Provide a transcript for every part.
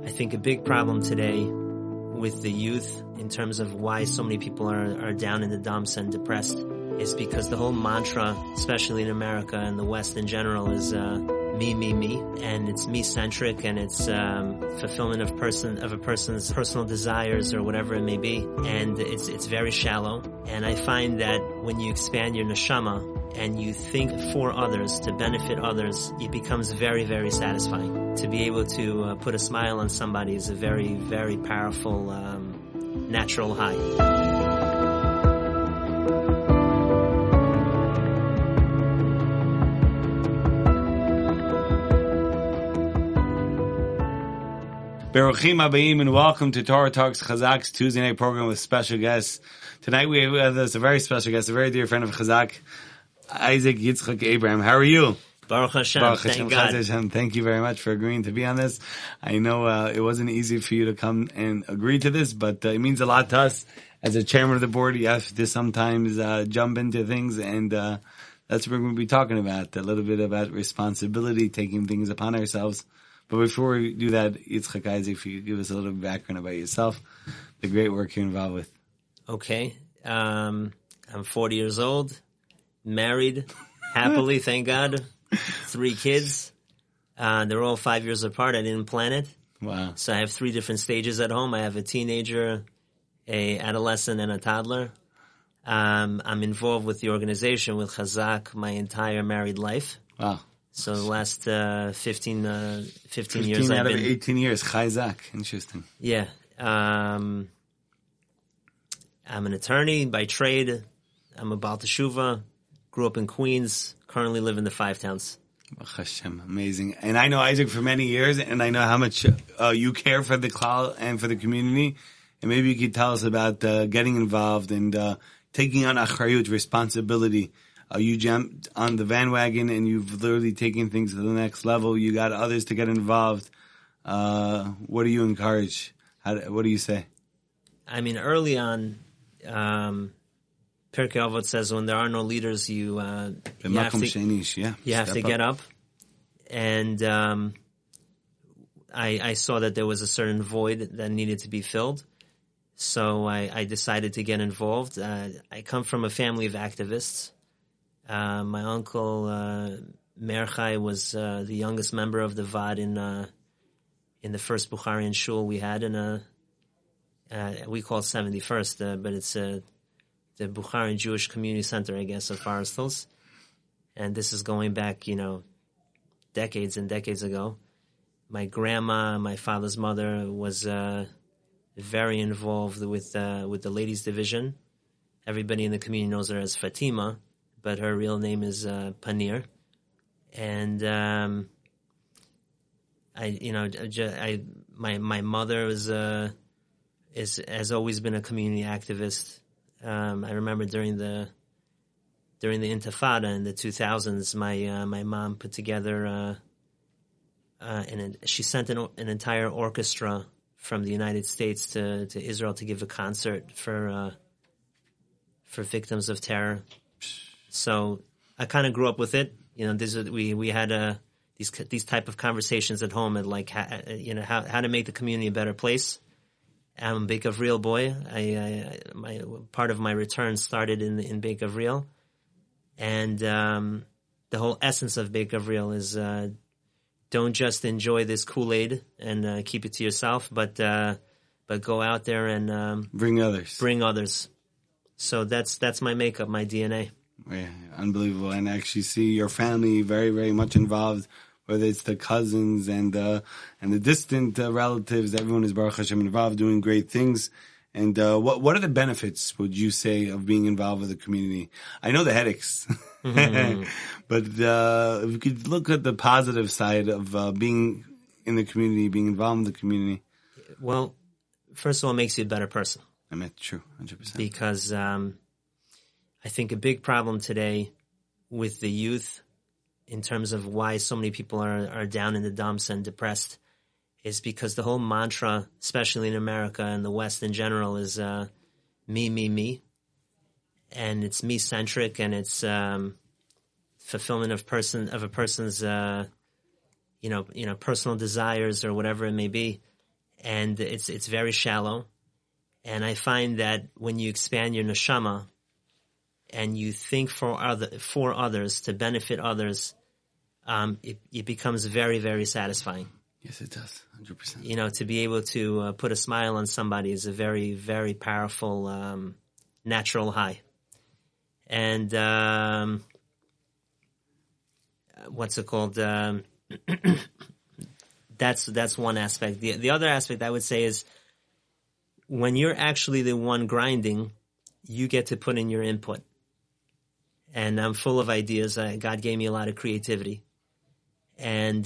I think a big problem today with the youth in terms of why so many people are down in the dumps and depressed is because the whole mantra, especially in America and the West in general, is me, and it's me-centric, and it's fulfillment of a person's personal desires or whatever it may be, and it's very shallow. And I find that when you expand your neshama and you think for others, to benefit others, it becomes very, very satisfying. To be able to put a smile on somebody is a very, very powerful natural high. Beruchim Abayim, and welcome to Torah Talks Chazak's Tuesday night program with special guests. Tonight we have with us a very special guest, a very dear friend of Chazak, Isaac Yitzchak Abraham. How are you? Baruch Hashem. Thank God. Hashem. Thank you very much for agreeing to be on this. I know it wasn't easy for you to come and agree to this, but it means a lot to us. As a chairman of the board, you have to sometimes jump into things, and that's what we're going to be talking about, a little bit about responsibility, taking things upon ourselves. But before we do that, Yitzchak, Isaac, if you could give us a little background about yourself, the great work you're involved with. Okay. I'm 40 years old, married, happily, thank God. 3 kids. They're all 5 years apart. I didn't plan it. Wow. So I have 3 different stages at home. I have a teenager, a adolescent, and a toddler. I'm involved with the organization, with Chazak, my entire married life. Wow. So the last 15 years 15 I've out of been... 18 years, Chazak. Interesting. Yeah. I'm an attorney by trade. I'm a Baal Teshuva. Grew up in Queens. Currently live in the 5 towns. Baruch Hashem, amazing. And I know Isaac for many years, and I know how much you care for the klal and for the community. And maybe you could tell us about getting involved and taking on achrayut, responsibility. You jumped on the bandwagon and you've literally taken things to the next level. You got others to get involved. What do you encourage? What do you say? I mean, early on, Pirkei Avot says when there are no leaders, you have to get up. And I saw that there was a certain void that needed to be filled. So I decided to get involved. I come from a family of activists. My uncle, Meir Chai, was the youngest member of the Vad in the first Bukharian shul we had we call it 71st, but it's the Bukharian Jewish Community Center, I guess, of Forest Hills. And this is going back, decades and decades ago. My grandma, my father's mother, was very involved with the ladies' division. Everybody in the community knows her as Fatima, but her real name is Panir. And my mother has always been a community activist. I remember during the Intifada in the 2000s, my mom put together she sent an entire orchestra from the United States to Israel to give a concert for victims of terror. So I kind of grew up with it. We had these type of conversations at home, and how to make the community a better place. I'm a Beit Gavriel boy. My part of my return started in Beit Gavriel, and the whole essence of Beit Gavriel is don't just enjoy this Kool-Aid and keep it to yourself, but go out there and bring others. So that's my makeup, my DNA. Yeah, unbelievable. And I actually see your family very, very much involved, whether it's the cousins and the distant relatives. Everyone is Baruch Hashem involved, doing great things. And what are the benefits, would you say, of being involved with the community? I know the headaches, mm-hmm. But if you could look at the positive side of being in the community, being involved in the community. Well, first of all, it makes you a better person. I mean, true, 100%. Because I think a big problem today with the youth in terms of why so many people are down in the dumps and depressed is because the whole mantra, especially in America and the West in general, is me. And it's me-centric, and it's fulfillment of a person's personal desires or whatever it may be. and it's very shallow. And I find that when you expand your neshama and you think for others to benefit others, it becomes very, very satisfying. Yes, it does, 100%. To be able to put a smile on somebody is a very, very powerful natural high. And what's it called? That's one aspect. The other aspect I would say is when you're actually the one grinding, you get to put in your input. And I'm full of ideas. God gave me a lot of creativity. And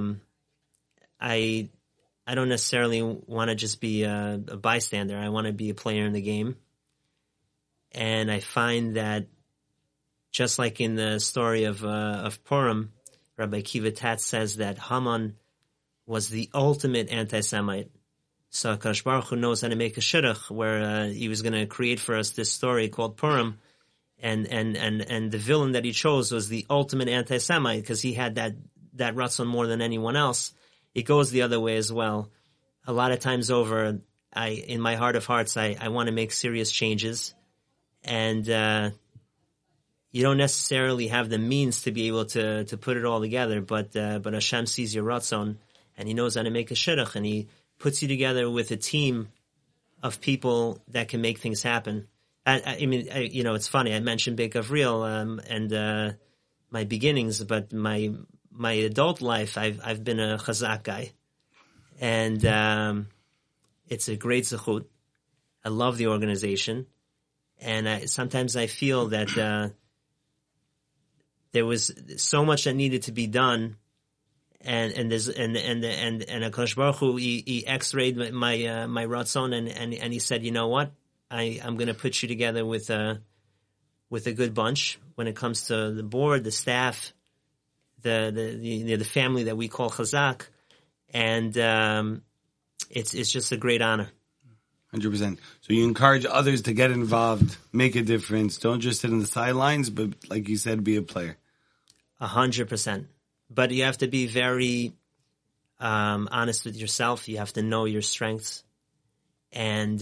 I don't necessarily want to just be a bystander. I want to be a player in the game. And I find that just like in the story of Purim, Rabbi Akiva Tatz says that Haman was the ultimate anti-Semite. So HaKadosh Baruch Hu knows how to make a shidduch where he was going to create for us this story called Purim. And the villain that he chose was the ultimate anti-Semite because he had that ratzon more than anyone else. It goes the other way as well. A lot of times over, in my heart of hearts, I want to make serious changes. And you don't necessarily have the means to be able to put it all together, but Hashem sees your ratzon, and He knows how to make a shidduch, and He puts you together with a team of people that can make things happen. I mean, it's funny. I mentioned Beit Gavriel and my beginnings, but my adult life, I've been a chazak guy, and it's a great zechut. I love the organization, and sometimes I feel that there was so much that needed to be done, and HaKadosh Baruch Hu, he x-rayed my ratzon, and he said, you know what, I'm going to put you together with a good bunch when it comes to the board, the staff, the family that we call Chazak, and it's just a great honor. 100%. So you encourage others to get involved, make a difference. Don't just sit on the sidelines, but like you said, be a player. 100%. But you have to be very honest with yourself. You have to know your strengths, and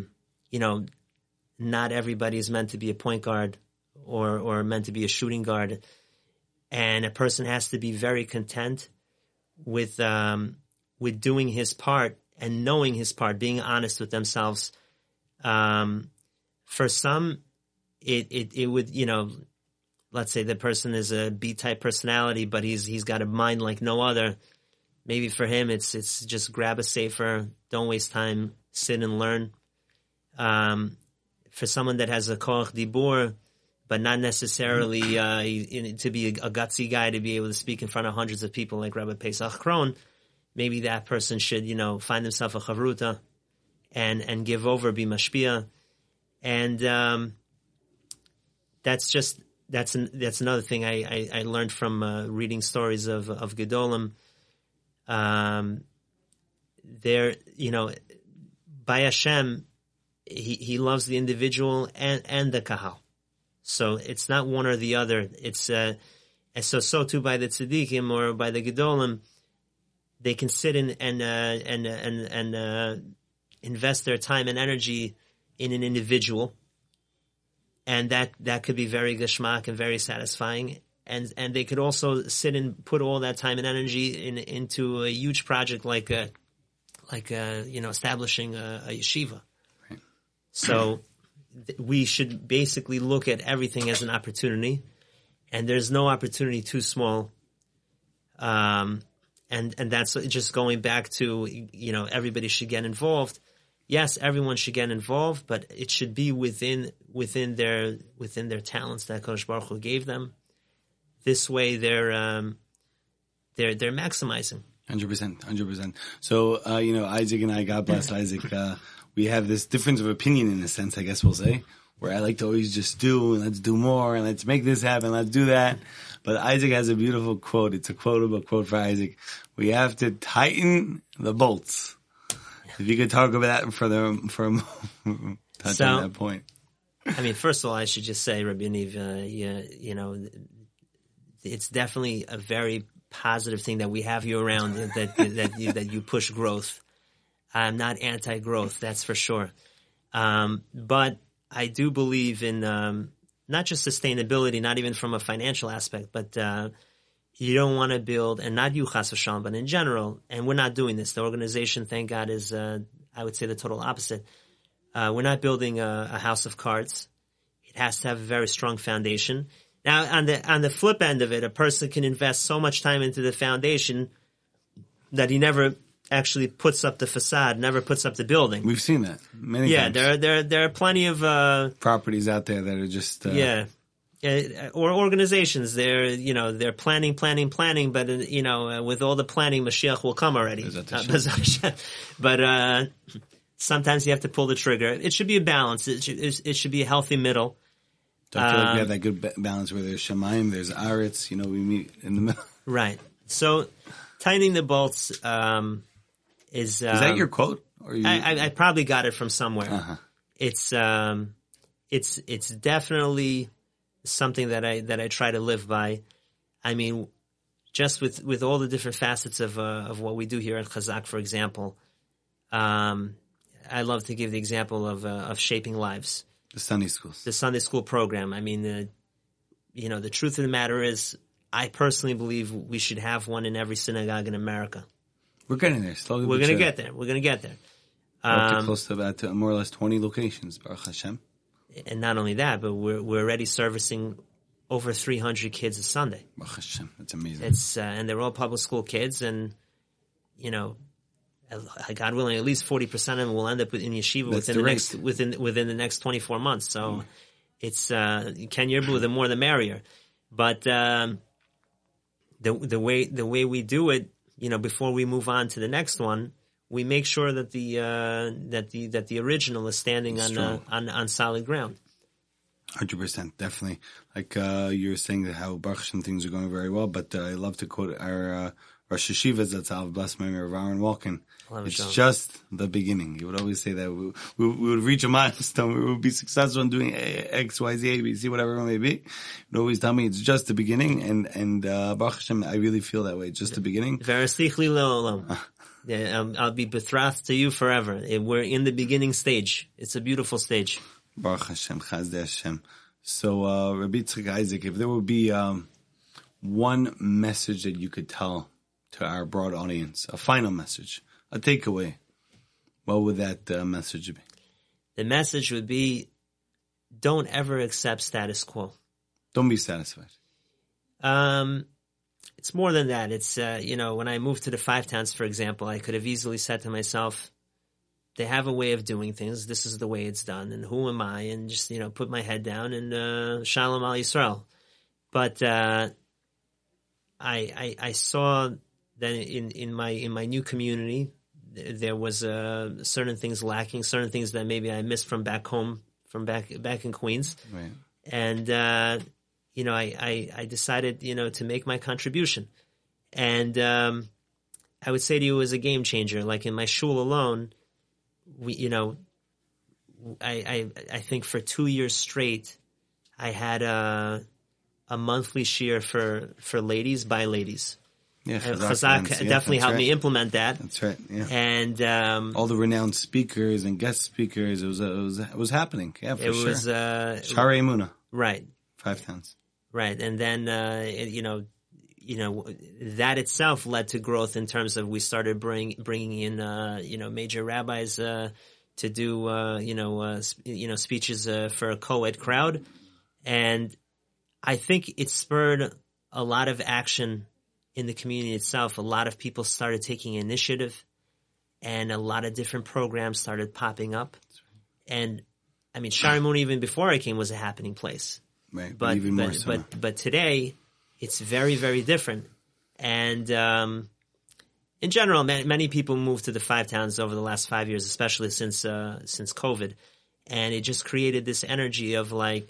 not everybody is meant to be a point guard or meant to be a shooting guard. And a person has to be very content with doing his part and knowing his part, being honest with themselves. For some, it would, let's say the person is a B-type personality, but he's got a mind like no other. Maybe for him, it's just grab a sefer, don't waste time, sit and learn. For someone that has a koach dibur, but not necessarily to be a gutsy guy to be able to speak in front of hundreds of people like Rabbi Pesach Kron, maybe that person should, find himself a chavruta and give over, be mashpia. And that's another thing I learned from reading stories of Gedolim. By Hashem, he loves the individual and the kahal. So it's not one or the other. It's and so too by the tzaddikim or by the gedolim, they can sit in and invest their time and energy in an individual, and that could be very geshmak and very satisfying. And they could also sit and put all that time and energy into a huge project like establishing a yeshiva. Right. So we should basically look at everything as an opportunity, and there's no opportunity too small. And that's just going back to, everybody should get involved. Yes, everyone should get involved, but it should be within their talents that Kadosh Baruch Hu gave them. This way, they're maximizing. 100%. So, Isaac and I, God bless Isaac, we have this difference of opinion in a sense, I guess we'll say, where I like to always just do, and let's do more, and let's make this happen, let's do that. But Isaac has a beautiful quote. It's a quotable quote for Isaac. We have to tighten the bolts. If you could talk about that for a moment, touch on that point. I mean, first of all, I should just say, Rabbi Yaniv, it's definitely a very positive thing that we have you around, that you push growth. I'm not anti-growth, that's for sure. But I do believe in not just sustainability, not even from a financial aspect, but you don't want to build, and not you, Chas v'shalom, but in general, and we're not doing this. The organization, thank God, is, I would say, the total opposite. We're not building a house of cards. It has to have a very strong foundation. Now, on the flip end of it, a person can invest so much time into the foundation that he never actually puts up the facade, never puts up the building. We've seen that many times. Yeah, there are plenty of properties out there that are just or organizations. They're planning, but with all the planning, Mashiach will come already. But sometimes you have to pull the trigger. It should be a balance. It should be a healthy middle. Don't feel like we have that good balance where there's Shemaim, there's Aretz, we meet in the middle. Right. So, tightening the bolts is that your quote? Or I probably got it from somewhere. Uh-huh. It's definitely something that I try to live by. I mean, just with all the different facets of what we do here at Chazak, for example, I love to give the example of shaping lives. The Sunday schools. The Sunday school program. I mean, the truth of the matter is, I personally believe we should have one in every synagogue in America. We're getting there. Slowly. We're going to get there. We're going to get there. Up to close to about more or less 20 locations, Baruch Hashem. And not only that, but we're already servicing over 300 kids a Sunday. Baruch Hashem. That's amazing. And they're all public school kids, and God willing, at least 40% of them will end up in yeshiva within the next 24 months. So it's Ken Yerbu, the more the merrier. But the way we do it, before we move on to the next one, we make sure that the original is standing on solid ground. 100%, definitely. Like you were saying that how Baruch Hashem things are going very well, but I love to quote our Rosh Hashiva Zatzal, blessed memory of Aaron Walken. It's just the beginning. He would always say that we would reach a milestone. We would be successful in doing X, Y, Z, A, B, C, whatever it may be. He would always tell me it's just the beginning. And Baruch Hashem, I really feel that way. It's just the beginning. I'll be betrothed to you forever. We're in the beginning stage. It's a beautiful stage. Baruch Hashem, Chazdei Hashem. So, Rabbi Yitzchak Isaac, if there would be one message that you could tell to our broad audience, a final message, a takeaway, what would that message be? The message would be, don't ever accept status quo. Don't be satisfied. It's more than that. It's, when I moved to the Five Towns, for example, I could have easily said to myself, they have a way of doing things. This is the way it's done. And who am I? And just, put my head down and Shalom Al Yisrael. But I saw that in my new community, there was certain things lacking, certain things that maybe I missed from back home, from back in Queens. Right. And I decided to make my contribution. And I would say to you, it was a game changer. Like in my shul alone, I think for 2 years straight, I had a monthly shiur for ladies by ladies. Yeah, Chazak definitely helped me implement that. That's right. Yeah, and all the renowned speakers and guest speakers, it was happening. Yeah, for sure. It was Sha'arei Emunah. Right. 5 Towns. Right, and then that itself led to growth in terms of we started bringing in major rabbis to do speeches for a co-ed crowd, and I think it spurred a lot of action in the community itself. A lot of people started taking initiative, and a lot of different programs started popping up. And I mean, Sha'arei Emunah, even before I came, was a happening place. Right, but even more so. But today, it's very, very different. And in general, many people moved to the Five Towns over the last 5 years, especially since COVID, and it just created this energy of like,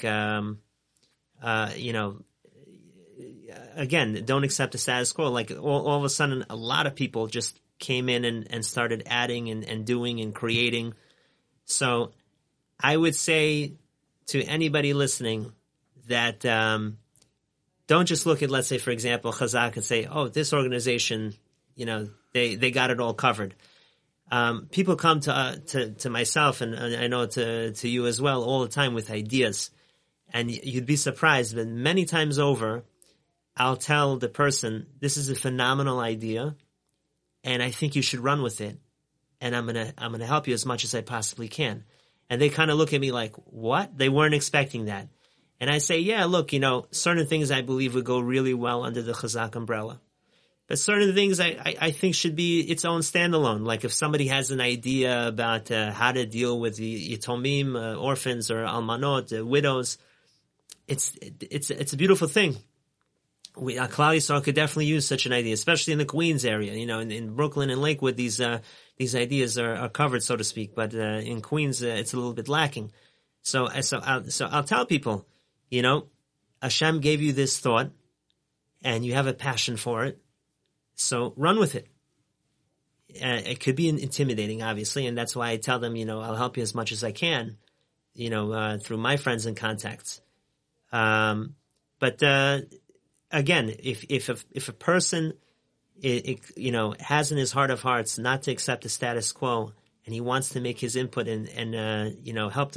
again, don't accept the status quo. Like all of a sudden, a lot of people just came in and started adding and doing and creating. So I would say to anybody listening that don't just look at, let's say, for example, Chazak and say, oh, this organization, they got it all covered. People come to myself, and I know to you as well, all the time with ideas. And you'd be surprised that many times over, I'll tell the person, this is a phenomenal idea, and I think you should run with it. And I'm gonna help you as much as I possibly can. And they kind of look at me like, what? They weren't expecting that. And I say, yeah, look, certain things I believe would go really well under the Chazak umbrella. But certain things I think should be its own standalone. Like if somebody has an idea about how to deal with the Yitomim, orphans, or Almanot, widows, it's a beautiful thing. Klal Yisrael could definitely use such an idea, especially in the Queens area. In Brooklyn and Lakewood, these ideas are covered, so to speak. But in Queens, it's a little bit lacking. So I'll tell people, Hashem gave you this thought, and you have a passion for it. So run with it. It could be intimidating, obviously, and that's why I tell them, I'll help you as much as I can, through my friends and contacts. But again, if a person, has in his heart of hearts not to accept the status quo, and he wants to make his input and help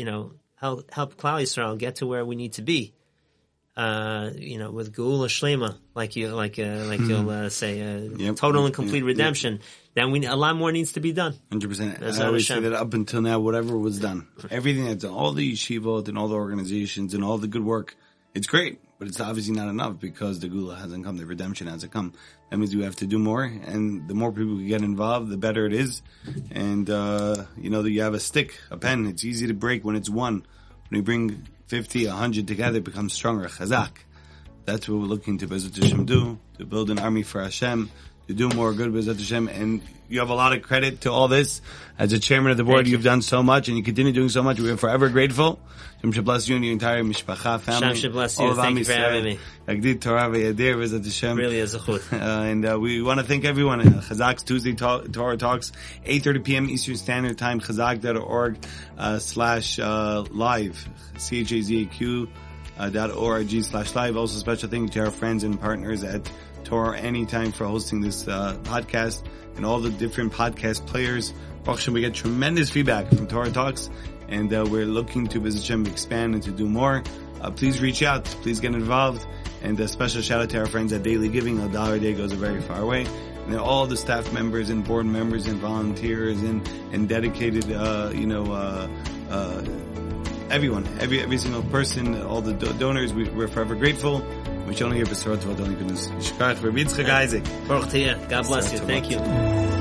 Klal Yisrael get to where we need to be, with Geula Shlema, like you'll say, total and complete redemption, then a lot more needs to be done. 100%. I always say that up until now, whatever was done, everything that's done, all the yeshivot and all the organizations and all the good work, it's great, but it's obviously not enough because the Geula hasn't come, the redemption hasn't come. That means we have to do more, and the more people get involved, the better it is. And, you have a stick, a pen, it's easy to break when it's one. When you bring 50, 100 together, it becomes stronger. Chazak. That's what we're looking to B'ezrat Hashem do, to build an army for Hashem, to do more good B'ezrat Hashem. And you have a lot of credit to all this. As a chairman of the board, you've done so much, and you continue doing so much. We are forever grateful. Hashem should bless you and your entire mishpacha family. Hashem should bless you. Thank you for having me. Agdid Torah v'yadir B'ezrat Hashem. Really a zechut. And we want to thank everyone. Chazak's Tuesday Torah Talks, 8:30 p.m. Eastern Standard Time, chazak.org /live, chazaq.org/live. Also, special thank you to our friends and partners at Torah Anytime for hosting this podcast and all the different podcast players. We get tremendous feedback from Torah Talks, and we're looking to B'ezrat Hashem expand and to do more. Please reach out. Please get involved. And a special shout out to our friends at Daily Giving. $1 a day goes a very far way. And all the staff members and board members and volunteers and dedicated, everyone, every single person, all the donors, we're forever grateful. We shall only hear B'sorot Tovot, only goodness. Shkach for Yitzchak Isaac. Baruch Tiyah. God bless you. Thank you.